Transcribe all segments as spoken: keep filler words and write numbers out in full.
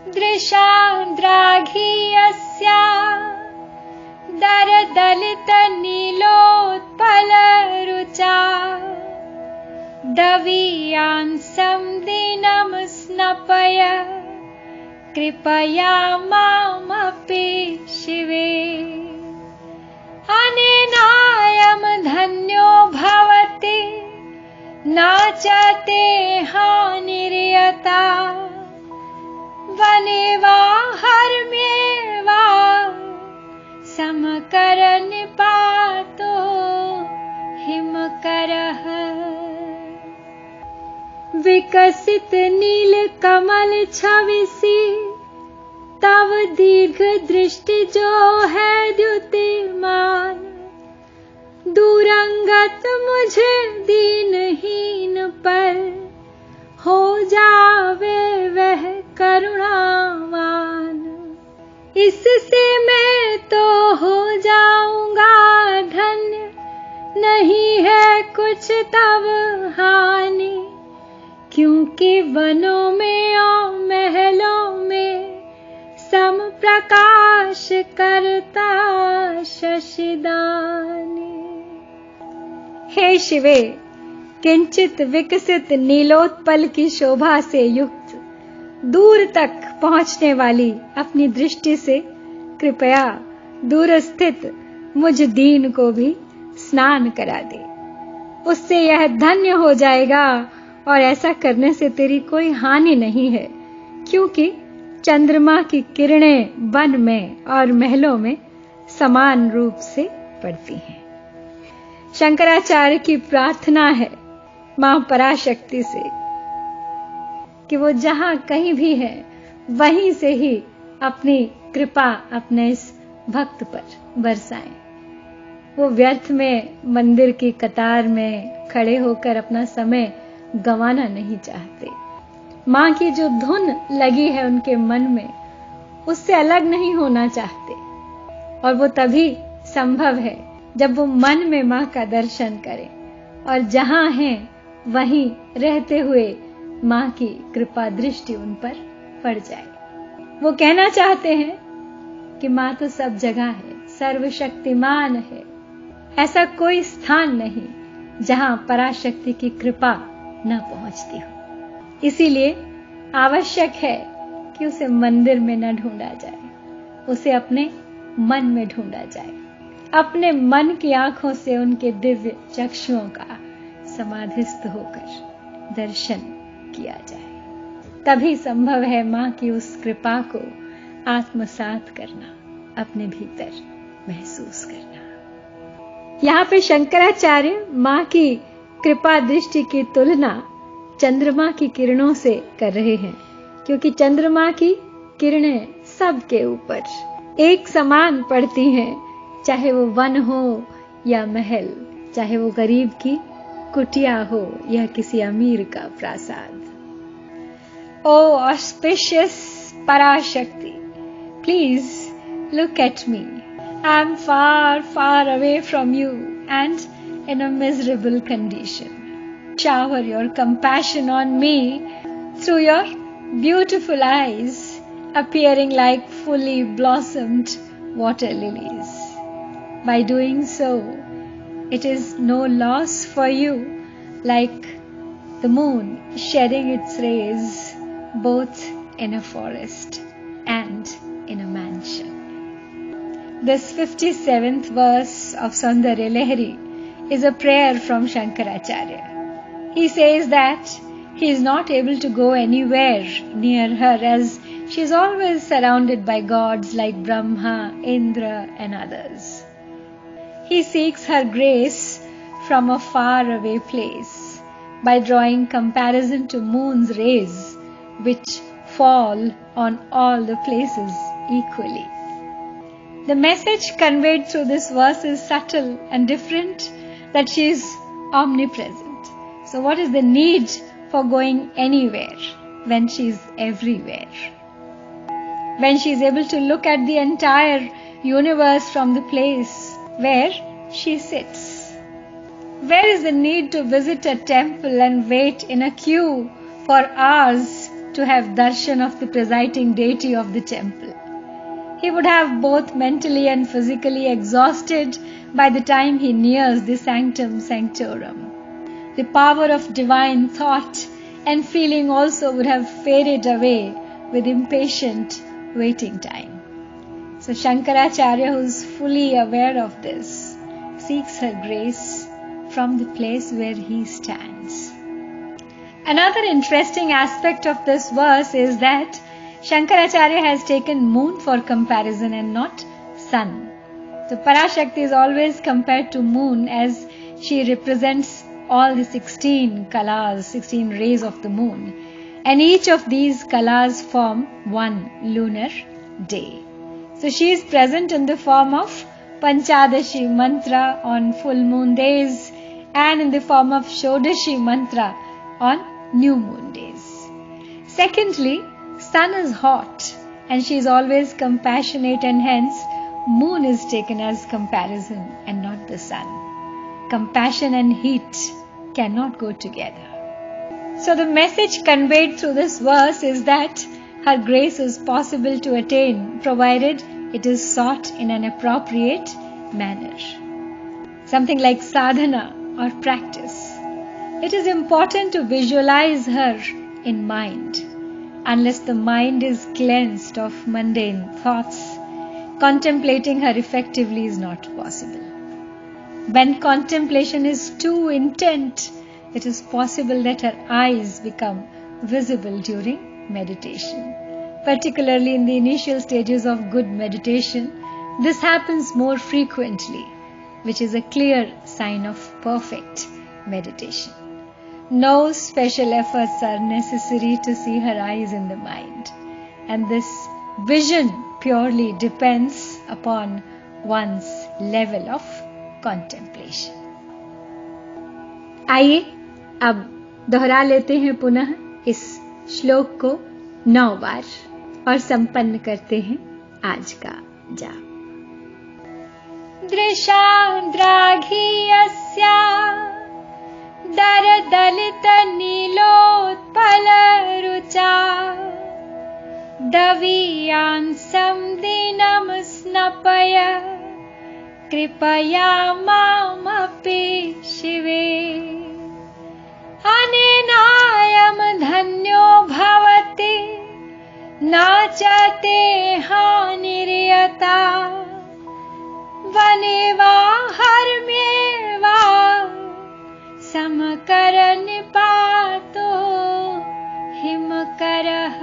दृशान्द्राघीयस्या दरदलितनीलोत्पलरुचा दवीयांसं दीनं स्नपय कृपया मामपि शिवे। अनेनायं धन्यो भवति न च ते हानिर्यता वने वा हर्म्ये वा समकर निपातो हिमकरः। विकसित नील कमल छविसी तव दीर्घ दृष्टि जो है द्युतिमान। दूरंगत मुझे दीनहीन पर हो जावे वह करुणावान। इससे मैं तो हो जाऊंगा धन्य, नहीं है कुछ तब हानि। क्योंकि वनों में और महलों में सम प्रकाश करता शशिदानी। हे शिवे, किंचित विकसित नीलोत्पल की शोभा से युक्त दूर तक पहुंचने वाली अपनी दृष्टि से कृपया दूर स्थित मुझ दीन को भी स्नान करा दे। उससे यह धन्य हो जाएगा और ऐसा करने से तेरी कोई हानि नहीं है, क्योंकि चंद्रमा की किरणें वन में और महलों में समान रूप से पड़ती हैं। शंकराचार्य की प्रार्थना है मां पराशक्ति से कि वो जहां कहीं भी है वहीं से ही अपनी कृपा अपने इस भक्त पर बरसाएं। वो व्यर्थ में मंदिर की कतार में खड़े होकर अपना समय गंवाना नहीं चाहते। मां की जो धुन लगी है उनके मन में, उससे अलग नहीं होना चाहते। और वो तभी संभव है जब वो मन में मां का दर्शन करें और जहां हैं वहीं रहते हुए मां की कृपा दृष्टि उन पर पड़ जाए। वो कहना चाहते हैं कि मां तो सब जगह है, सर्वशक्तिमान है। ऐसा कोई स्थान नहीं जहां पराशक्ति की कृपा न पहुंचती हो। इसीलिए आवश्यक है कि उसे मंदिर में न ढूंढा जाए, उसे अपने मन में ढूंढा जाए। अपने मन की आंखों से उनके दिव्य चक्षुओं का समाधिस्थ होकर दर्शन किया जाए। तभी संभव है मां की उस कृपा को आत्मसात करना, अपने भीतर महसूस करना। यहां पे शंकराचार्य मां की कृपा दृष्टि की तुलना चंद्रमा की किरणों से कर रहे हैं, क्योंकि चंद्रमा की किरणें सबके ऊपर एक समान पड़ती हैं, चाहे वो वन हो या महल, चाहे वो गरीब की कुटिया हो या किसी अमीर का प्रासाद। O auspicious Parashakti, please look at me. I am far far away from you and in a miserable condition. Shower your compassion on me through your beautiful eyes, appearing like fully blossomed water lilies. By doing so, it is no loss for you, like the moon shedding its rays both in a forest and in a mansion. This fifty-seventh verse of Saundarya Lahari is a prayer from Shankaracharya. He says that he is not able to go anywhere near her, as she is always surrounded by gods like Brahma, Indra and others. He seeks her grace from a faraway place by drawing comparison to moon's rays, which fall on all the places equally. The message conveyed through this verse is subtle and different, that she is omnipresent. So what is the need for going anywhere when she is everywhere? When she is able to look at the entire universe from the place where she sits. Where is the need to visit a temple and wait in a queue for hours to have darshan of the presiding deity of the temple. He would have both mentally and physically exhausted by the time he nears the sanctum sanctorum. The power of divine thought and feeling also would have faded away with impatient waiting time. So Shankaracharya, who is fully aware of this, seeks her grace from the place where he stands. Another interesting aspect of this verse is that Shankaracharya has taken moon for comparison and not sun. So Parashakti is always compared to moon as she represents all the sixteen kalas, sixteen rays of the moon. And each of these kalas form one lunar day. So she is present in the form of Panchadashi mantra on full moon days and in the form of Shodashi mantra on new moon days. Secondly, sun is hot and she is always compassionate, and hence moon is taken as comparison and not the sun. Compassion and heat cannot go together. So the message conveyed through this verse is that her grace is possible to attain provided it is sought in an appropriate manner. Something like sadhana or practice. It is important to visualize her in mind. Unless the mind is cleansed of mundane thoughts, contemplating her effectively is not possible. When contemplation is too intent, it is possible that her eyes become visible during meditation. Particularly in the initial stages of good meditation, this happens more frequently, which is a clear sign of perfect meditation. No special efforts are necessary to see her eyes in the mind, and this vision purely depends upon one's level of contemplation. आइए अब दोहरा लेते हैं पुनः इस श्लोक को नौ बार और संपन्न करते हैं आज का जाप। दृशाद्राघीयस्या दरदलित नीलोत्पल रुचा दवीयांसं दीनं स्नपय कृपया मामपि शिवे अनेनायं धन्यो भवति नाचते हानिर्यता वने वा हर्म्ये वा समकर निपातो हिमकरः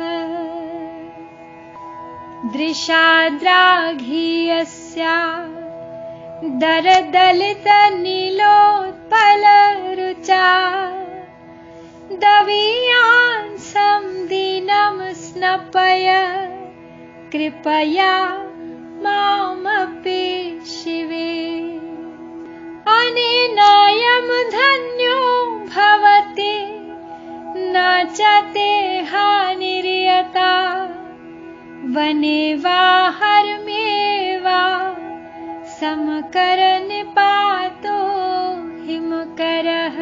दृशाद्राघीयस्या दरदलित नीलोत्पल रुचा दवीयांसं दीनं स्नपय कृपया मामपि शिवे अनेनायं धन्यो भवति नाचते हानिर्यता वने वा हर्म्ये वा समकर निपातो हिमकरः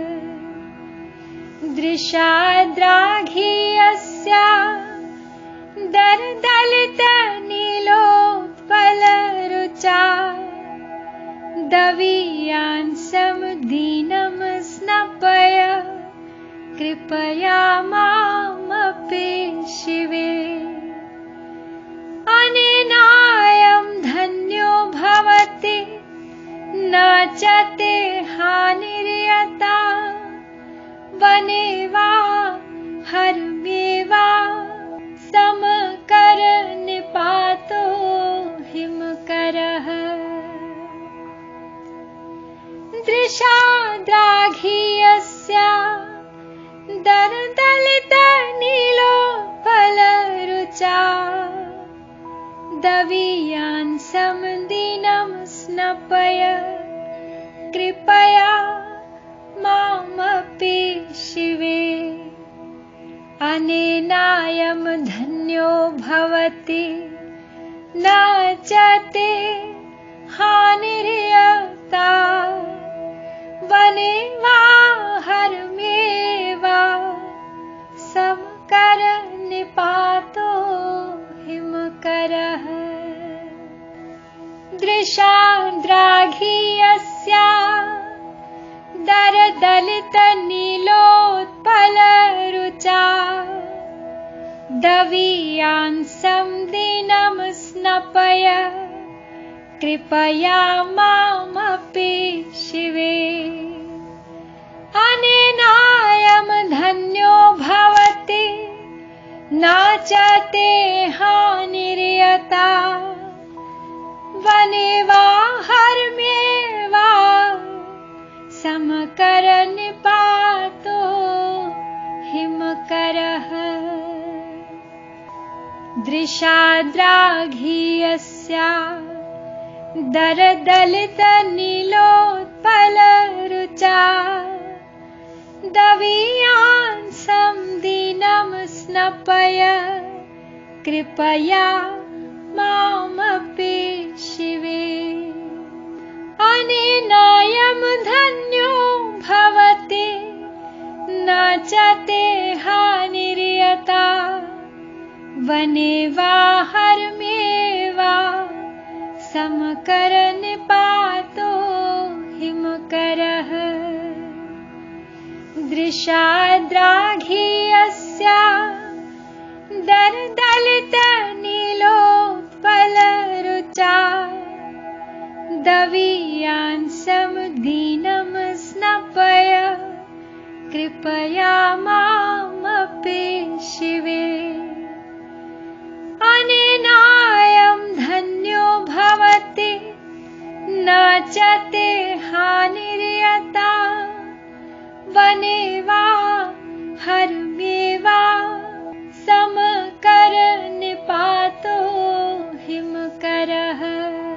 दृशाद्राघीयस्या दरदलित नीलोत्पल रुचा दवीयांसं दीनं स्नपय कृपया मामपि शिवे अनेनायं धन्यो भवति नाचते हानिर्यता वने वा हर्म्ये वा समकर निपातो हिमकरः दृशाद्राघीयस्या दरदलित नीलोत्पल रुचा दवीयांसं दीनं स्नपय कृपया मामपि शिवे अनेनायं धन्यो भवति नाचते हानिर्यता वने वा हर्म्ये वा समकर समकर निपातो हिमकरः दृशाद्राघीयस्या दरदलित नीलोत्पलरुचा दवीयांसं दीनं स्नपय कृपया मामपि शिवे अनेनायं धन्यो भवति नाचते हानिर्यता वने वा हर्म्ये वा समकर निपातो हिमकरः दृशाद्राघीयस्या दरदलित नीलोत्पलरुचा दवीयांसं दीनं स्नपय कृपया मामपि शिवे अनेनायं धन्यो भवति नाचते हानिर्यता वने वा हर्म्ये वा समकर निपातो हिमकरः दृशाद्राघीयस्या दरदलित नीलोत्पलरुचा दवीयांसं दीनं स्नपय कृपया मामपि शिवे अनेनायं धन्यो भवति नाचते हानिर्यता वने वा हर्म्ये वा समकर निपातो हिमकरः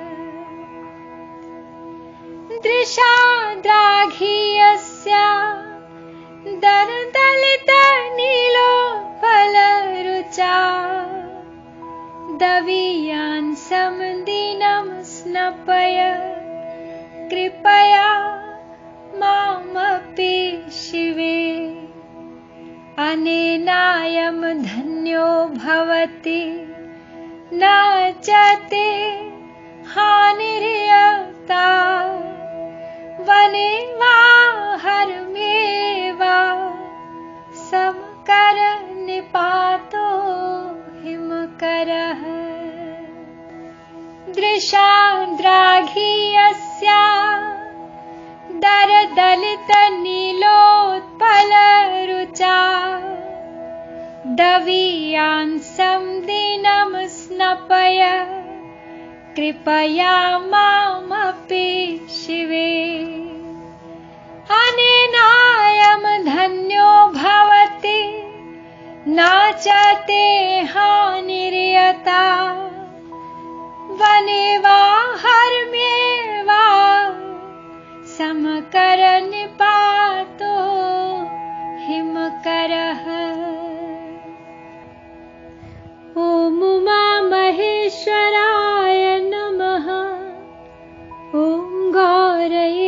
दृशाद्राघीयस्या दरदलित नीलोत्पलरुचा दवीयांसं दीनं स्नपय कृपया मामपि शिवे अनेनायं धन्यो भवति नाचते हानिर्यता वने वा हर्म्ये वा समकर निपातो हिमकरः दृशाद्राघीयस्या दरदलित नीलोत्पलरुचा दवीयांसं दीनं स्नपय कृपया मामपि शिवे अनेनायं धन्यो भवति नाचते हानिर्यता वने वा हर्म्ये वा समकर निपातो हिमकरः ॐ उमामहेश्वराय नमः ॐ गौरये